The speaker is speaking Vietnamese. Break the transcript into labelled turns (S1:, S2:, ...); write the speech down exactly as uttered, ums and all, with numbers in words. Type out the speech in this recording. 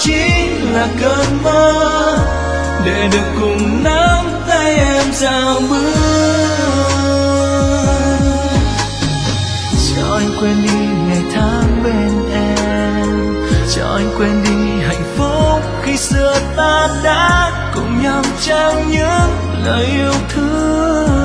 S1: chỉ là cơn mơ để được cùng nắm tay em dạo bước. Cho anh quên đi ngày tháng bên em, cho anh quên đi hạnh phúc khi xưa ta đã cùng nhau trao những lời yêu thương.